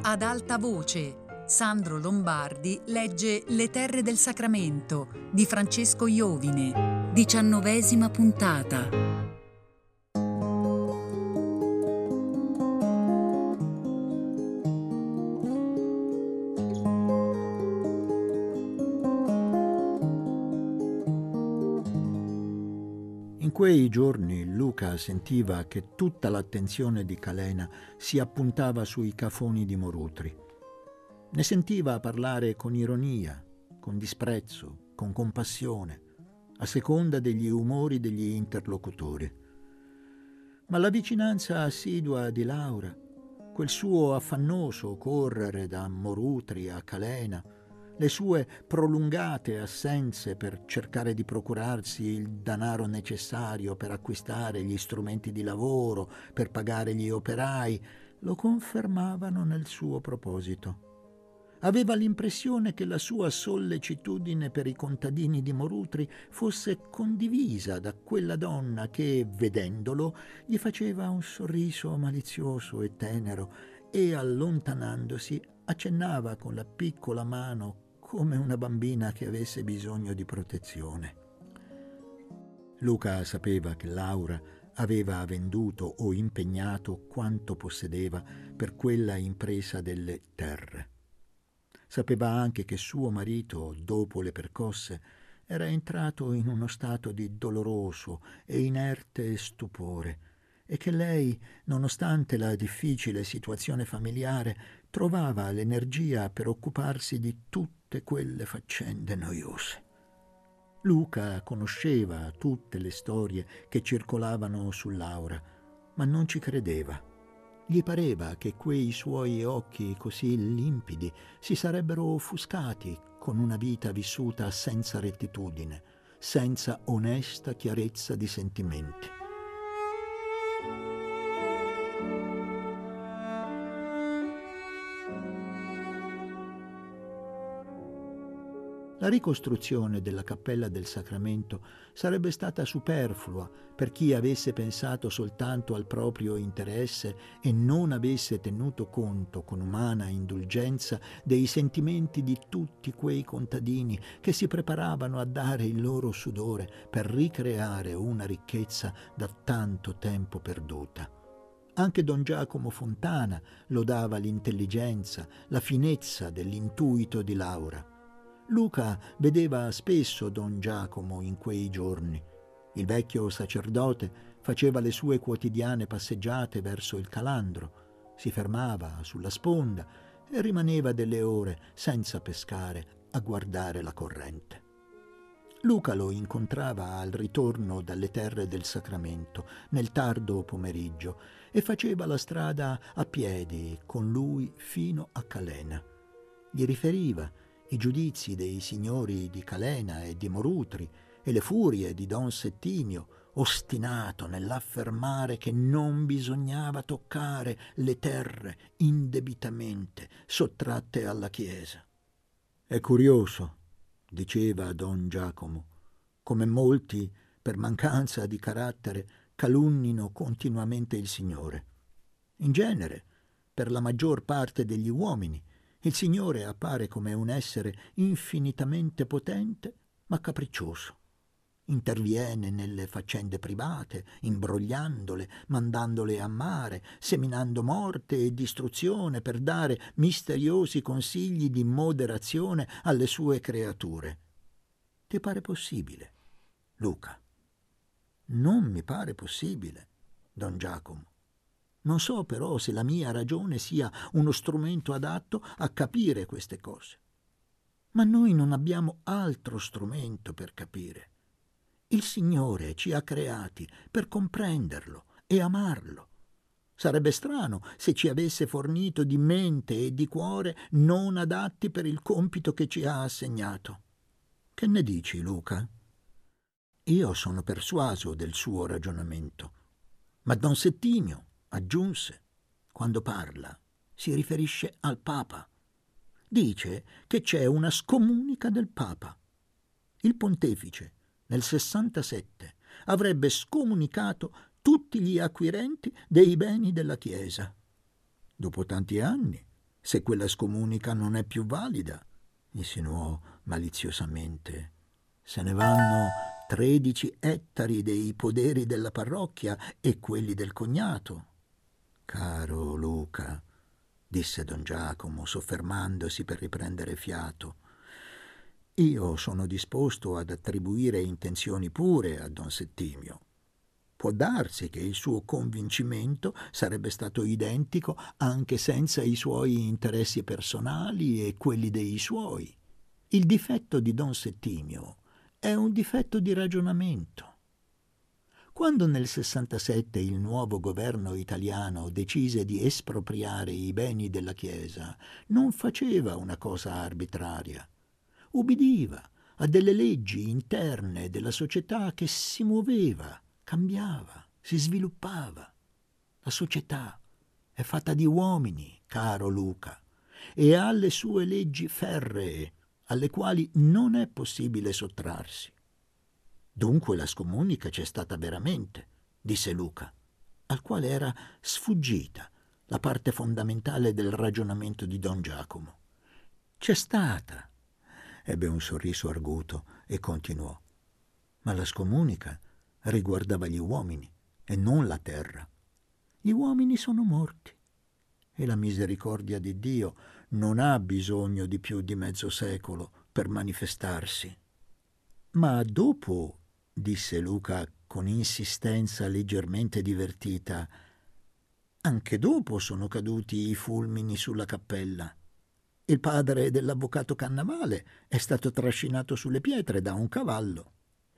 Ad alta voce, Sandro Lombardi legge Le terre del Sacramento di Francesco Iovine, 19ª puntata. In quei giorni Luca sentiva che tutta l'attenzione di Calena si appuntava sui cafoni di Morutri. Ne sentiva parlare con ironia, con disprezzo, con compassione, a seconda degli umori degli interlocutori. Ma la vicinanza assidua di Laura, quel suo affannoso correre da Morutri a Calena, le sue prolungate assenze per cercare di procurarsi il denaro necessario per acquistare gli strumenti di lavoro, per pagare gli operai, lo confermavano nel suo proposito. Aveva l'impressione che la sua sollecitudine per i contadini di Morutri fosse condivisa da quella donna che, vedendolo, gli faceva un sorriso malizioso e tenero e, allontanandosi, accennava con la piccola mano come una bambina che avesse bisogno di protezione. Luca sapeva che Laura aveva venduto o impegnato quanto possedeva per quella impresa delle terre. Sapeva anche che suo marito, dopo le percosse, era entrato in uno stato di doloroso e inerte stupore e che lei, nonostante la difficile situazione familiare, trovava l'energia per occuparsi di tutte quelle faccende noiose. Luca conosceva tutte le storie che circolavano su Laura, ma non ci credeva. Gli pareva che quei suoi occhi così limpidi si sarebbero offuscati con una vita vissuta senza rettitudine, senza onesta chiarezza di sentimenti. La ricostruzione della Cappella del Sacramento sarebbe stata superflua per chi avesse pensato soltanto al proprio interesse e non avesse tenuto conto con umana indulgenza dei sentimenti di tutti quei contadini che si preparavano a dare il loro sudore per ricreare una ricchezza da tanto tempo perduta. Anche don Giacomo Fontana lodava l'intelligenza, la finezza dell'intuito di Laura. Luca vedeva spesso don Giacomo in quei giorni. Il vecchio sacerdote faceva le sue quotidiane passeggiate verso il calandro, si fermava sulla sponda e rimaneva delle ore senza pescare a guardare la corrente. Luca lo incontrava al ritorno dalle terre del Sacramento, nel tardo pomeriggio, e faceva la strada a piedi con lui fino a Calena. Gli riferiva i giudizi dei signori di Calena e di Morutri e le furie di don Settimio, ostinato nell'affermare che non bisognava toccare le terre indebitamente sottratte alla Chiesa. «È curioso», diceva don Giacomo, «come molti, per mancanza di carattere, calunnino continuamente il Signore. In genere, per la maggior parte degli uomini, il Signore appare come un essere infinitamente potente ma capriccioso. Interviene nelle faccende private, imbrogliandole, mandandole a mare, seminando morte e distruzione per dare misteriosi consigli di moderazione alle sue creature. Ti pare possibile, Luca? Non mi pare possibile, don Giacomo. Non so però se la mia ragione sia uno strumento adatto a capire queste cose. Ma noi non abbiamo altro strumento per capire. Il Signore ci ha creati per comprenderlo e amarlo. Sarebbe strano se ci avesse fornito di mente e di cuore non adatti per il compito che ci ha assegnato. Che ne dici, Luca? Io sono persuaso del suo ragionamento, ma don Settimio aggiunse, quando parla, si riferisce al Papa. Dice che c'è una scomunica del Papa. Il pontefice, nel 67, avrebbe scomunicato tutti gli acquirenti dei beni della Chiesa. Dopo tanti anni, se quella scomunica non è più valida, insinuò maliziosamente. Se ne vanno 13 ettari dei poderi della parrocchia e quelli del cognato. Caro Luca, disse don Giacomo, soffermandosi per riprendere fiato, io sono disposto ad attribuire intenzioni pure a don Settimio. Può darsi che il suo convincimento sarebbe stato identico anche senza i suoi interessi personali e quelli dei suoi. Il difetto di don Settimio è un difetto di ragionamento. Quando nel 67 il nuovo governo italiano decise di espropriare i beni della Chiesa, non faceva una cosa arbitraria. Ubbidiva a delle leggi interne della società che si muoveva, cambiava, si sviluppava. La società è fatta di uomini, caro Luca, e ha le sue leggi ferree, alle quali non è possibile sottrarsi. Dunque la scomunica c'è stata veramente, disse Luca, al quale era sfuggita la parte fondamentale del ragionamento di don Giacomo. C'è stata. Ebbe un sorriso arguto e continuò. Ma la scomunica riguardava gli uomini e non la terra. Gli uomini sono morti e la misericordia di Dio non ha bisogno di più di mezzo secolo per manifestarsi. Ma dopo, disse Luca con insistenza leggermente divertita, anche dopo sono caduti i fulmini sulla cappella. Il padre dell'avvocato Cannavale è stato trascinato sulle pietre da un cavallo.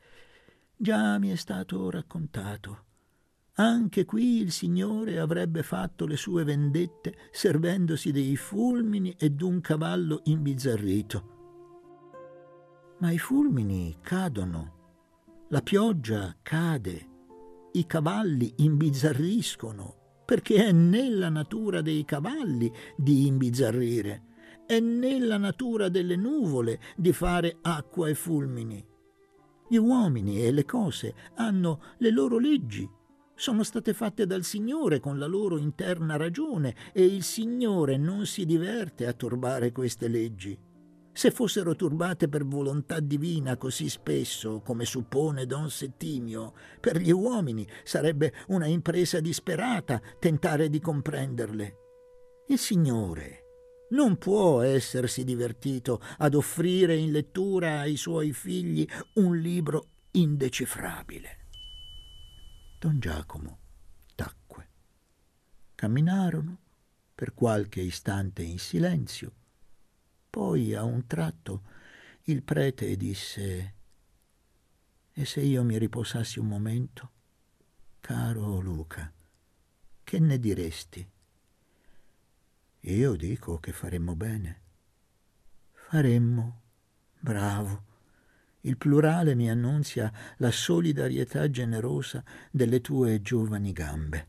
Già mi è stato raccontato. Anche qui il Signore avrebbe fatto le sue vendette servendosi dei fulmini e d'un cavallo imbizzarrito. Ma i fulmini cadono, la pioggia cade, i cavalli imbizzarriscono, perché è nella natura dei cavalli di imbizzarrire. È nella natura delle nuvole di fare acqua e fulmini. Gli uomini e le cose hanno le loro leggi, sono state fatte dal Signore con la loro interna ragione e il Signore non si diverte a turbare queste leggi. Se fossero turbate per volontà divina così spesso, come suppone don Settimio, per gli uomini sarebbe una impresa disperata tentare di comprenderle. Il Signore non può essersi divertito ad offrire in lettura ai suoi figli un libro indecifrabile. Don Giacomo tacque. Camminarono per qualche istante in silenzio. Poi a un tratto il prete disse: «E se io mi riposassi un momento, caro Luca, che ne diresti?» «Io dico che faremmo bene». «Faremmo? Bravo. Il plurale mi annunzia la solidarietà generosa delle tue giovani gambe».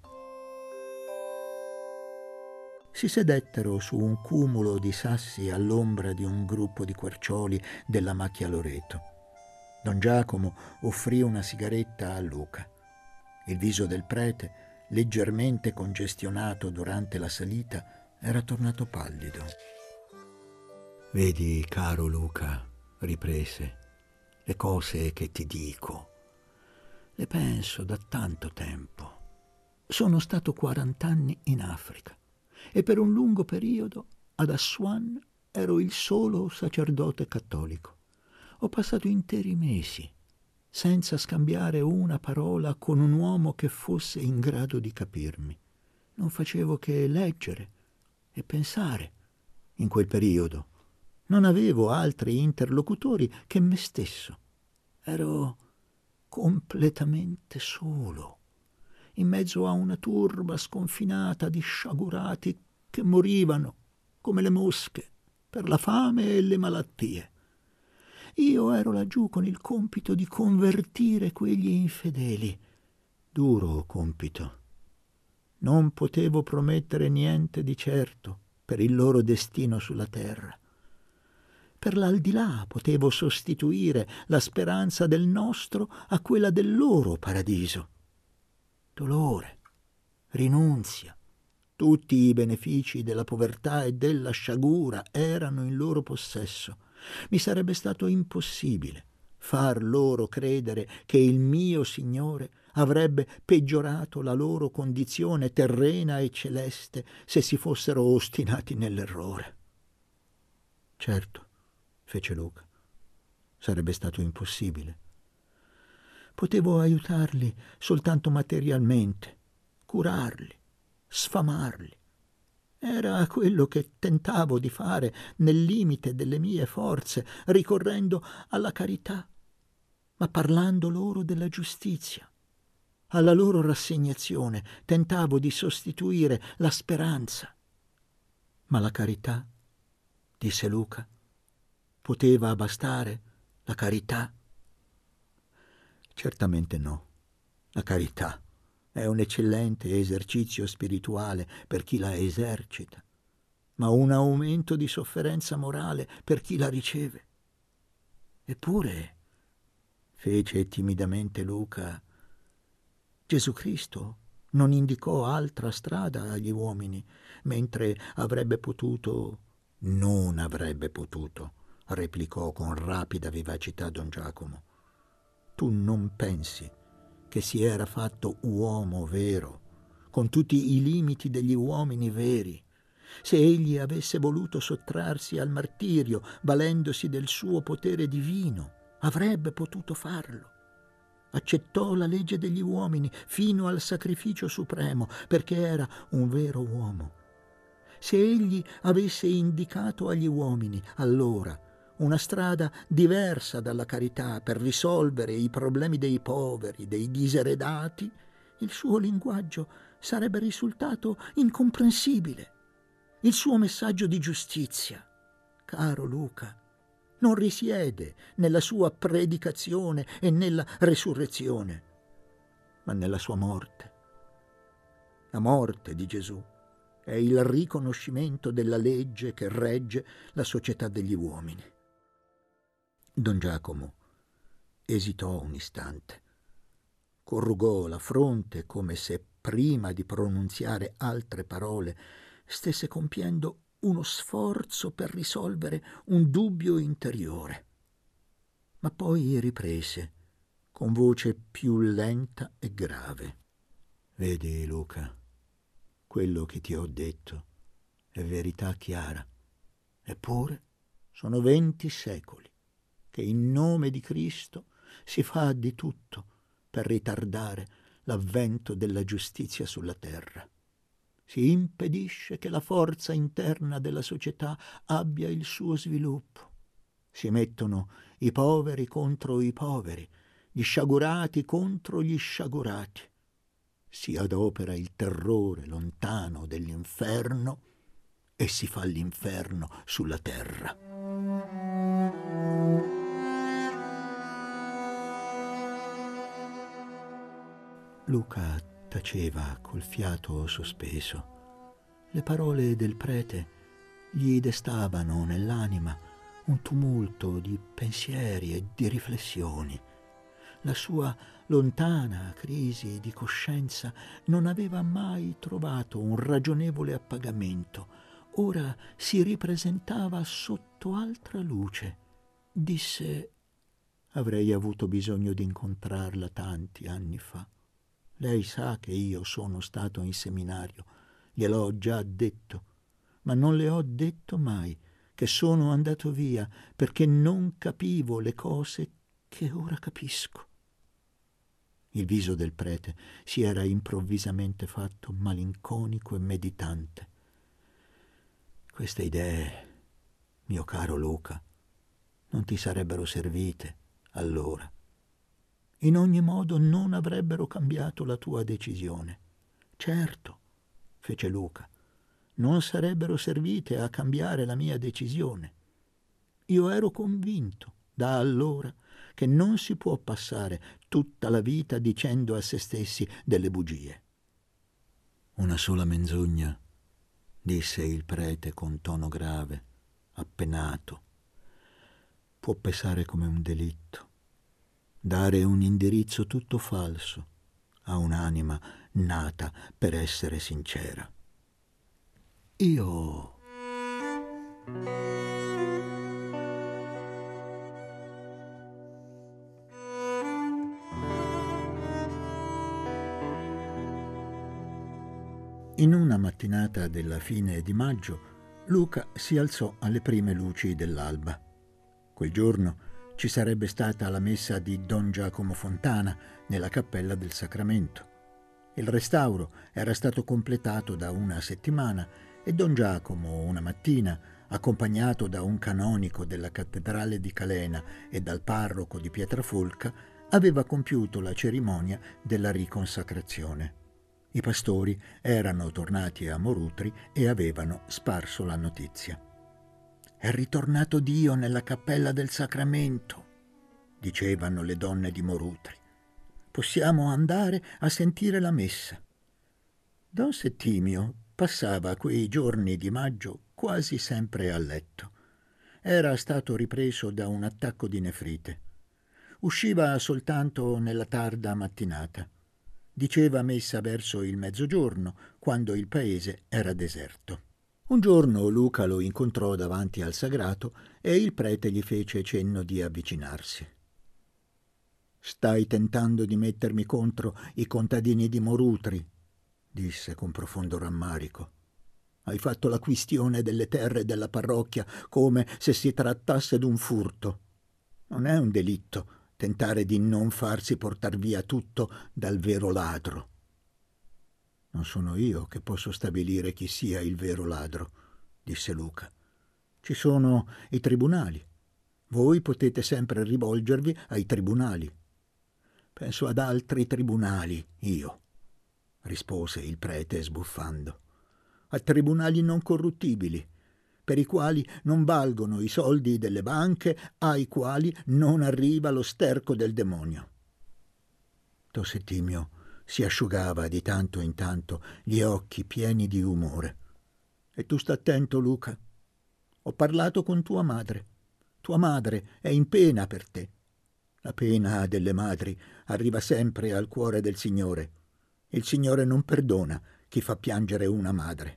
Si sedettero su un cumulo di sassi all'ombra di un gruppo di quercioli della macchia Loreto. Don Giacomo offrì una sigaretta a Luca. Il viso del prete, leggermente congestionato durante la salita, era tornato pallido. «Vedi, caro Luca», riprese, «le cose che ti dico. Le penso da tanto tempo. Sono stato 40 anni in Africa e per un lungo periodo ad Assuan ero il solo sacerdote cattolico. Ho passato interi mesi senza scambiare una parola con un uomo che fosse in grado di capirmi. Non facevo che leggere e pensare in quel periodo. Non avevo altri interlocutori che me stesso. Ero completamente solo, in mezzo a una turba sconfinata di sciagurati che morivano come le mosche per la fame e le malattie. Io ero laggiù con il compito di convertire quegli infedeli. Duro compito. Non potevo promettere niente di certo per il loro destino sulla terra. Per l'aldilà potevo sostituire la speranza del nostro a quella del loro paradiso. Dolore, rinunzia, Tutti i benefici della povertà e della sciagura erano in loro possesso. Mi sarebbe stato impossibile far loro credere che il mio Signore avrebbe peggiorato la loro condizione terrena e celeste se si fossero ostinati nell'errore. Certo, fece Luca, sarebbe stato impossibile. Potevo aiutarli soltanto materialmente, curarli, sfamarli. Era quello che tentavo di fare nel limite delle mie forze, ricorrendo alla carità, ma parlando loro della giustizia. Alla loro rassegnazione tentavo di sostituire la speranza. Ma la carità, disse Luca, poteva bastare la carità? Certamente no. La carità è un eccellente esercizio spirituale per chi la esercita, ma un aumento di sofferenza morale per chi la riceve. Eppure, fece timidamente Luca, Gesù Cristo non indicò altra strada agli uomini, mentre avrebbe potuto, non avrebbe potuto, replicò con rapida vivacità don Giacomo. Tu non pensi che si era fatto uomo vero, con tutti i limiti degli uomini veri? Se egli avesse voluto sottrarsi al martirio, valendosi del suo potere divino, avrebbe potuto farlo. Accettò la legge degli uomini fino al sacrificio supremo, perché era un vero uomo. Se egli avesse indicato agli uomini, allora, una strada diversa dalla carità per risolvere i problemi dei poveri, dei diseredati, il suo linguaggio sarebbe risultato incomprensibile. Il suo messaggio di giustizia, caro Luca, non risiede nella sua predicazione e nella resurrezione, ma nella sua morte. La morte di Gesù è il riconoscimento della legge che regge la società degli uomini. Don Giacomo esitò un istante, corrugò la fronte come se prima di pronunziare altre parole stesse compiendo uno sforzo per risolvere un dubbio interiore. Ma poi riprese con voce più lenta e grave. Vedi, Luca, quello che ti ho detto è verità chiara. Eppure sono 20 secoli che in nome di Cristo si fa di tutto per ritardare l'avvento della giustizia sulla terra. Si impedisce che la forza interna della società abbia il suo sviluppo. Si mettono i poveri contro i poveri, gli sciagurati contro gli sciagurati. Si adopera il terrore lontano dell'inferno e si fa l'inferno sulla terra. Luca taceva col fiato sospeso. Le parole del prete gli destavano nell'anima un tumulto di pensieri e di riflessioni. La sua lontana crisi di coscienza non aveva mai trovato un ragionevole appagamento. Ora si ripresentava sotto altra luce. Disse: avrei avuto bisogno di incontrarla tanti anni fa. Lei sa che io sono stato in seminario, gliel'ho già detto, ma non le ho detto mai che sono andato via perché non capivo le cose che ora capisco. Il viso del prete si era improvvisamente fatto malinconico e meditante. Queste idee, mio caro Luca, non ti sarebbero servite allora. In ogni modo non avrebbero cambiato la tua decisione. Certo, fece Luca, non sarebbero servite a cambiare la mia decisione. Io ero convinto da allora che non si può passare tutta la vita dicendo a se stessi delle bugie. Una sola menzogna, disse il prete con tono grave, appenato, può pesare come un delitto. Dare un indirizzo tutto falso a un'anima nata per essere sincera. Io... In una mattinata della fine di maggio, Luca si alzò alle prime luci dell'alba. Quel giorno ci sarebbe stata la messa di Don Giacomo Fontana nella Cappella del Sacramento. Il restauro era stato completato da una settimana e Don Giacomo, una mattina, accompagnato da un canonico della cattedrale di Calena e dal parroco di Pietrafolca, aveva compiuto la cerimonia della riconsacrazione. I pastori erano tornati a Morutri e avevano sparso la notizia. «È ritornato Dio nella Cappella del Sacramento», dicevano le donne di Morutri. «Possiamo andare a sentire la messa». Don Settimio passava quei giorni di maggio quasi sempre a letto. Era stato ripreso da un attacco di nefrite. Usciva soltanto nella tarda mattinata. Diceva messa verso il mezzogiorno, quando il paese era deserto. Un giorno Luca lo incontrò davanti al sagrato e il prete gli fece cenno di avvicinarsi. «Stai tentando di mettermi contro i contadini di Morutri», disse con profondo rammarico. «Hai fatto la quistione delle terre della parrocchia come se si trattasse d'un furto. Non è un delitto tentare di non farsi portar via tutto dal vero ladro». «Non sono io che posso stabilire chi sia il vero ladro», disse Luca. «Ci sono i tribunali. Voi potete sempre rivolgervi ai tribunali». «Penso ad altri tribunali, io», rispose il prete sbuffando. «A tribunali non corruttibili, per i quali non valgono i soldi delle banche, ai quali non arriva lo sterco del demonio». Don Settimio si asciugava di tanto in tanto gli occhi pieni di umore. «E tu sta attento, Luca. Ho parlato con tua madre. Tua madre è in pena per te. La pena delle madri arriva sempre al cuore del Signore. Il Signore non perdona chi fa piangere una madre».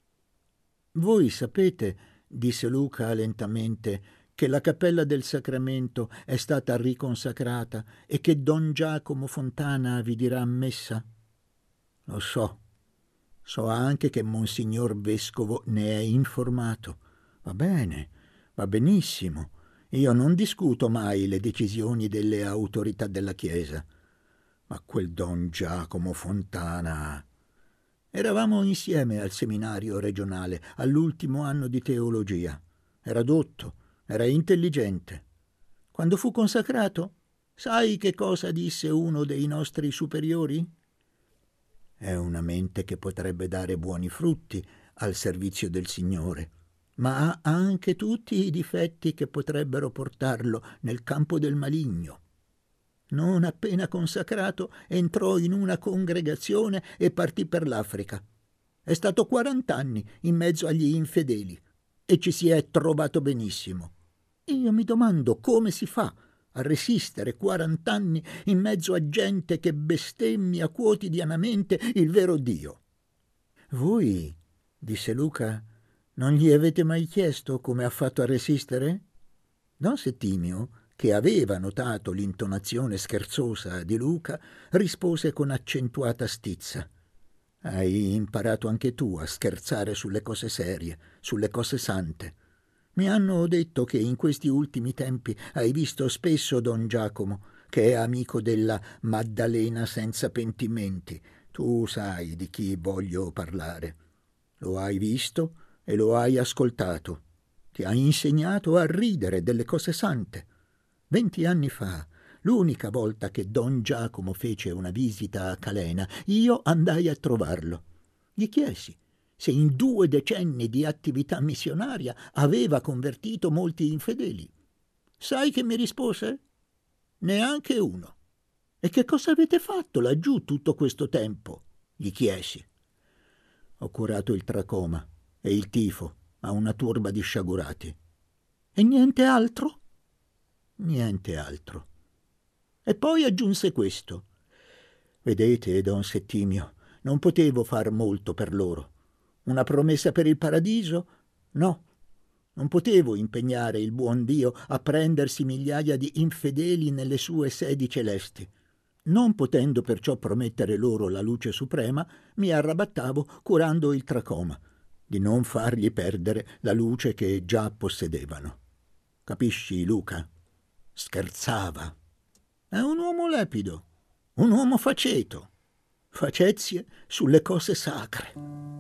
«Voi sapete», disse Luca lentamente, «che la Cappella del Sacramento è stata riconsacrata e che Don Giacomo Fontana vi dirà messa?» «Lo so. So anche che Monsignor Vescovo ne è informato. Va bene, va benissimo. Io non discuto mai le decisioni delle autorità della Chiesa. Ma quel Don Giacomo Fontana...» Eravamo insieme al seminario regionale, all'ultimo anno di teologia. Era dotto, era intelligente. Quando fu consacrato, sai che cosa disse uno dei nostri superiori? «È una mente che potrebbe dare buoni frutti al servizio del Signore, ma ha anche tutti i difetti che potrebbero portarlo nel campo del maligno». Non appena consacrato, entrò in una congregazione e partì per l'Africa. È stato 40 anni in mezzo agli infedeli e ci si è trovato benissimo. Io mi domando come si fa a resistere 40 anni in mezzo a gente che bestemmia quotidianamente il vero Dio. «Voi», disse Luca, «non gli avete mai chiesto come ha fatto a resistere?» Don Settimio, che aveva notato l'intonazione scherzosa di Luca, rispose con accentuata stizza: «Hai imparato anche tu a scherzare sulle cose serie, sulle cose sante. Mi hanno detto che in questi ultimi tempi hai visto spesso Don Giacomo, che è amico della Maddalena senza pentimenti. Tu sai di chi voglio parlare. Lo hai visto e lo hai ascoltato. Ti ha insegnato a ridere delle cose sante. 20 anni fa, l'unica volta che Don Giacomo fece una visita a Calena, io andai a trovarlo. Gli chiesi se in 2 decenni di attività missionaria aveva convertito molti infedeli. Sai che mi rispose? Neanche uno. «E che cosa avete fatto laggiù tutto questo tempo?» gli chiesi. «Ho curato il tracoma e il tifo a una turba di sciagurati». «E niente altro?» «Niente altro». E poi aggiunse questo: «Vedete, Don Settimio, non potevo far molto per loro. Una promessa per il paradiso? No, non potevo impegnare il buon Dio a prendersi migliaia di infedeli nelle sue sedi celesti. Non potendo perciò promettere loro la luce suprema, mi arrabattavo curando il tracoma, di non fargli perdere la luce che già possedevano. Capisci, Luca? Scherzava. È un uomo lepido, un uomo faceto, facezie sulle cose sacre.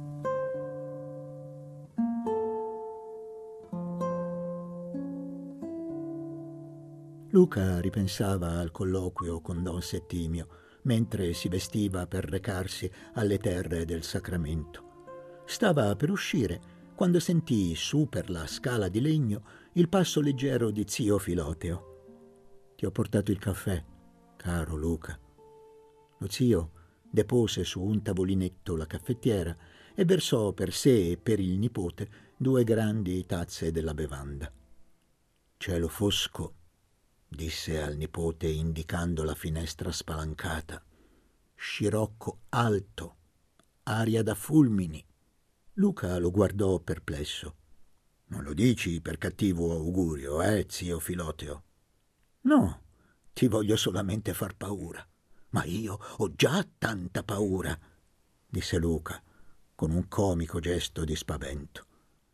Luca ripensava al colloquio con Don Settimio mentre si vestiva per recarsi alle terre del Sacramento. Stava per uscire quando sentì su per la scala di legno il passo leggero di zio Filoteo. «Ti ho portato il caffè, caro Luca». Lo zio depose su un tavolinetto la caffettiera e versò per sé e per il nipote 2 grandi tazze della bevanda. «Cielo fosco», disse al nipote indicando la finestra spalancata. «Scirocco alto, aria da fulmini». Luca lo guardò perplesso. «Non lo dici per cattivo augurio, zio Filoteo?» «No, ti voglio solamente far paura. Ma io ho già tanta paura», disse Luca, con un comico gesto di spavento.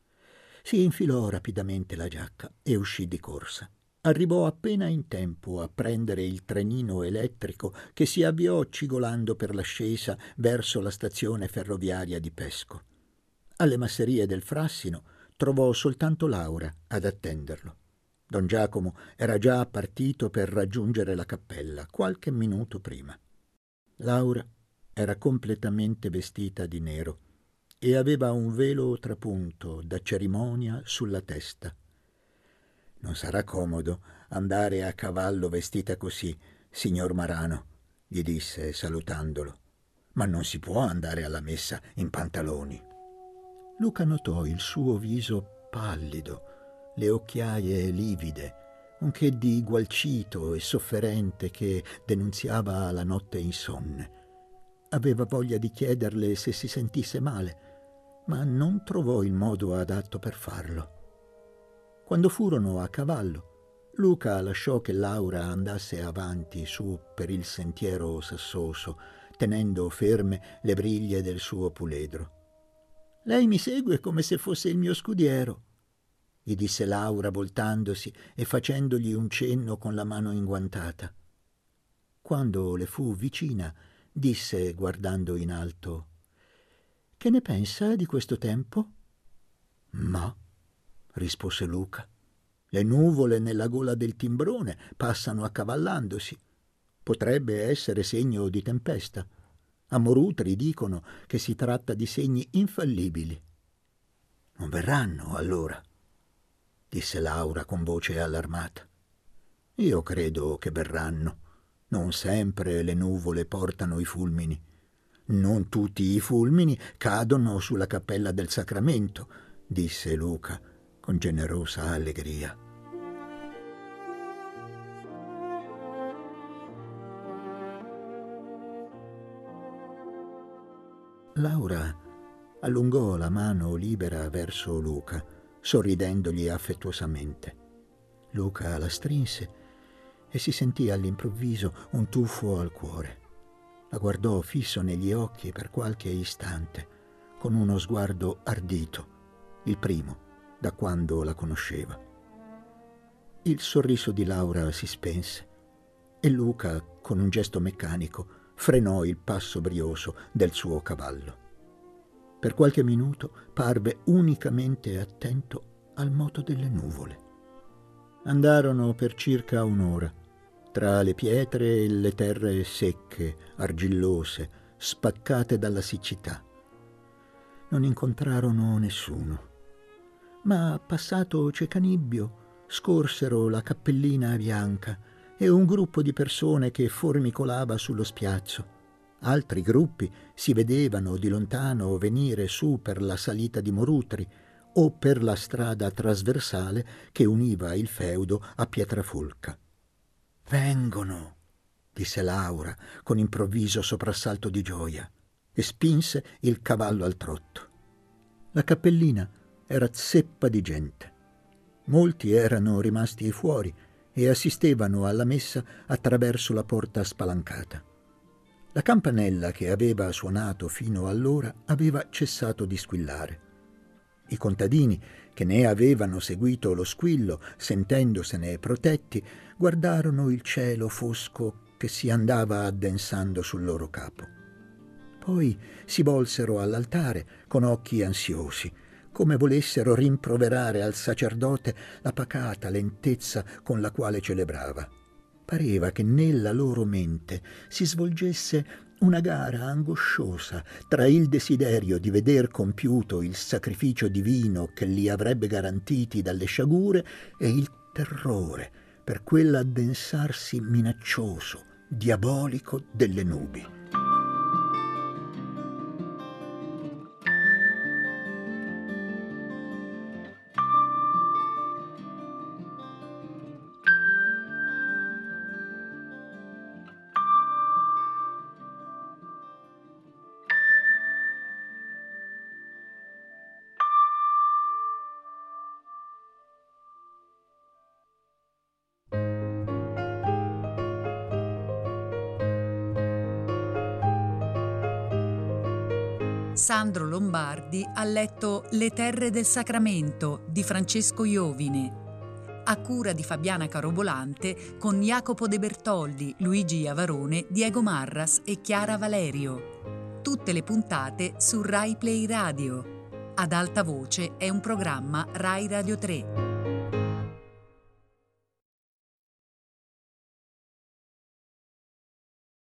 Si infilò rapidamente la giacca e uscì di corsa. Arrivò appena in tempo a prendere il trenino elettrico che si avviò cigolando per l'ascesa verso la stazione ferroviaria di Pesco. Alle masserie del Frassino trovò soltanto Laura ad attenderlo. Don Giacomo era già partito per raggiungere la cappella qualche minuto prima. Laura era completamente vestita di nero e aveva un velo trapunto da cerimonia sulla testa. «Non sarà comodo andare a cavallo vestita così, signor Marano», gli disse salutandolo. «Ma non si può andare alla messa in pantaloni». Luca notò il suo viso pallido, le occhiaie livide, un che di gualcito e sofferente che denunziava la notte insonne. Aveva voglia di chiederle se si sentisse male, ma non trovò il modo adatto per farlo. Quando furono a cavallo, Luca lasciò che Laura andasse avanti su per il sentiero sassoso, tenendo ferme le briglie del suo puledro. «Lei mi segue come se fosse il mio scudiero», gli disse Laura voltandosi e facendogli un cenno con la mano inguantata. Quando le fu vicina, disse guardando in alto: «Che ne pensa di questo tempo?» «Ma», rispose Luca, «le nuvole nella gola del Timbrone passano accavallandosi. Potrebbe essere segno di tempesta. A Morutri dicono che si tratta di segni infallibili». «Non verranno, allora?» disse Laura con voce allarmata. «Io credo che verranno. Non sempre le nuvole portano i fulmini. Non tutti i fulmini cadono sulla cappella del Sacramento», disse Luca con generosa allegria. Laura allungò la mano libera verso Luca, sorridendogli affettuosamente. Luca la strinse e si sentì all'improvviso un tuffo al cuore. La guardò fisso negli occhi per qualche istante, con uno sguardo ardito, il primo da quando la conosceva. Il sorriso di Laura si spense e Luca, con un gesto meccanico, frenò il passo brioso del suo cavallo. Per qualche minuto parve unicamente attento al moto delle nuvole. Andarono per circa un'ora, tra le pietre e le terre secche, argillose, spaccate dalla siccità. Non incontrarono nessuno, ma passato Cecanibbio scorsero la cappellina bianca e un gruppo di persone che formicolava sullo spiazzo. Altri gruppi si vedevano di lontano venire su per la salita di Morutri o per la strada trasversale che univa il feudo a Pietrafolca. «Vengono», disse Laura con improvviso soprassalto di gioia e spinse il cavallo al trotto. La cappellina era zeppa di gente. Molti erano rimasti fuori e assistevano alla messa attraverso la porta spalancata. La campanella che aveva suonato fino allora aveva cessato di squillare. I contadini, che ne avevano seguito lo squillo, sentendosene protetti, guardarono il cielo fosco che si andava addensando sul loro capo. Poi si volsero all'altare con occhi ansiosi, come volessero rimproverare al sacerdote la pacata lentezza con la quale celebrava. Pareva che nella loro mente si svolgesse una gara angosciosa tra il desiderio di veder compiuto il sacrificio divino che li avrebbe garantiti dalle sciagure e il terrore per quell'addensarsi minaccioso, diabolico delle nubi. Sandro Lombardi ha letto Le terre del Sacramento di Francesco Iovine, a cura di Fabiana Carobolante, con Jacopo De Bertoldi, Luigi Iavarone, Diego Marras e Chiara Valerio. Tutte le puntate su Rai Play Radio. Ad alta voce è un programma Rai Radio 3.